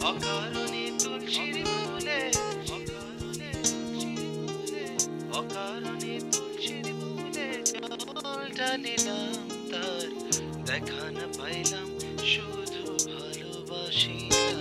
অকারণে তুলসীর মূলে অকারণে তুলসীর মূলে জল ঢালিলাম, তার দেখা না পাইলাম, শুধু ভালোবাসিলাম।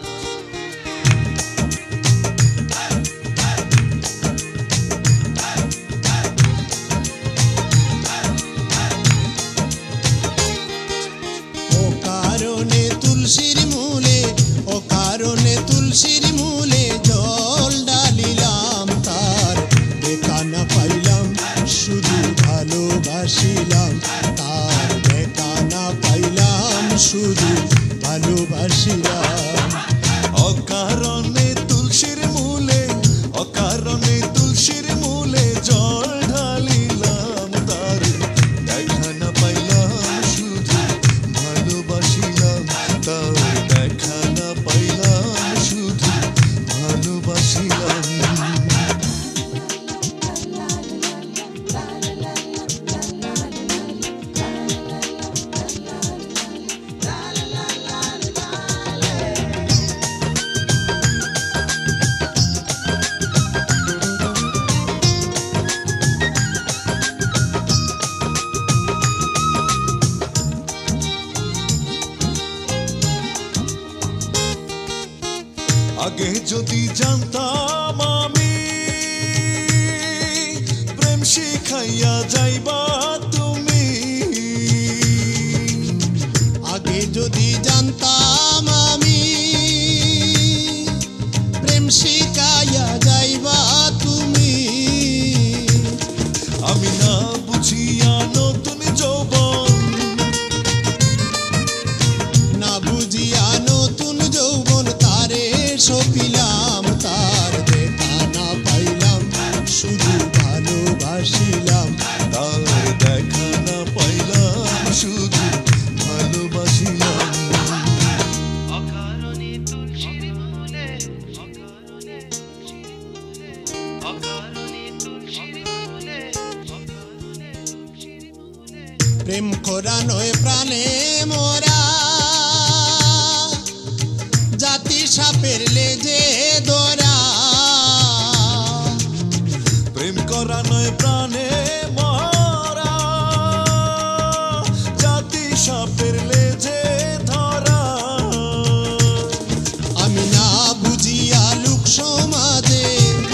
তুলসীর মূলে অকারণে তুলসীর মূলে জল ঢালিলাম, তার দেখা না পাইলাম, শুধু ভালোবাসিলাম। তার দেখা না পাইলাম, শুধু ভালোবাসিলাম। অকারণে তুলসীর মূলে অকারণে তুলসীর মূলে জল ঢালিলাম, তার দেখা না পাইলাম, শুধু ভালোবাসিলাম। তার দেখা না পাইলাম, শুধু ভালোবাসিলাম। আগে যদি জানতাম আমি প্রেম শিখাইয়া যাইবা তুমি, আগে যদি জানতাম আমি প্রেম শিখাইয়া যাইবা তুমি, আমি না বুঝিয়া নতুন যৌবন না বুঝিয়া নতুন যৌবন তারে সপিলাম। তার দেখা না পাইলাম, শুধু ভালোবাসিলাম। তার দেখা না পাইলাম, শুধু ভালোবাসিলাম। অকারণে তুলসীর মূলে অকারণে তুলসীর মূলে অকারণে তুলসীর মূলে অকারণে তুলসীর মূলে প্রেম করা নয় প্রাণে মোরা, জাতি সাপের লেজে ধরা। প্রেম করা নয় প্রাণে মরা, জাতি সাপের লেজে ধরা। আমি না বুঝিয়া লোক সমাজে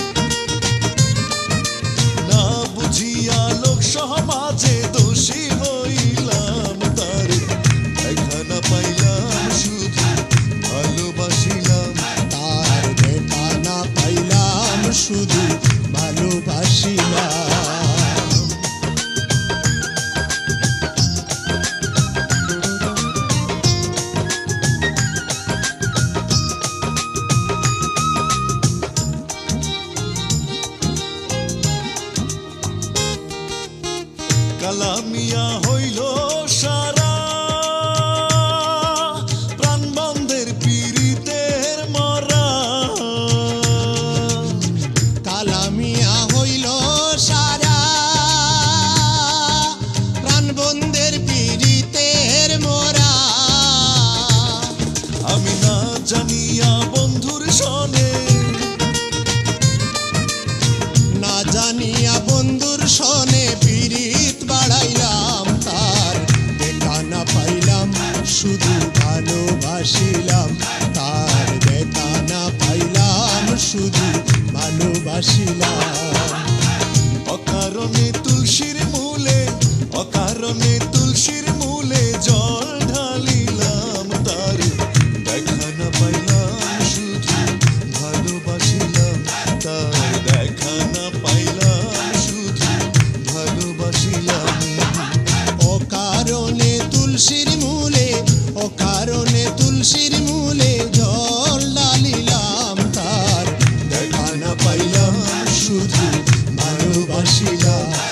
না বুঝিয়া লোক সমাজে দোষী হইলাম, তার দেখা না পাইলাম, শুধু ভালোবাসিলাম। তার দেখা না পাইলাম, শুধু ভালোবাসিলাম। কালামিয়া হইল সারা প্রাণবন্ধের পীড়িতের মরা। কালামিয়া হইল সারা প্রাণবন্ধের পীড়িতের মোরা। আমি না জানিয়া বন্ধুর সনে না জানিয়া বন্ধুর সনে পীড়িত বাড়াইলাম। তার দেখা না পাইলাম, শুধু ভালোবাসিলাম। তার দেখা না পাইলাম, শুধু ভালোবাসিলাম। অকারণে তুলসীর মূলে অকারণে তুলসীর মূলে জল ঢালিলাম, তার দেখা না পাইলাম, শুধু ভালোবাসিলাম। তার দেখা না পাইলাম, শুধু ভালোবাসিলাম। অকারণে তুলসীর মূলে অকারণে তুলসীর মূলে জল ঢালিলাম, তার দেখা না পাইলাম, শুধু ভালোবাসিলাম।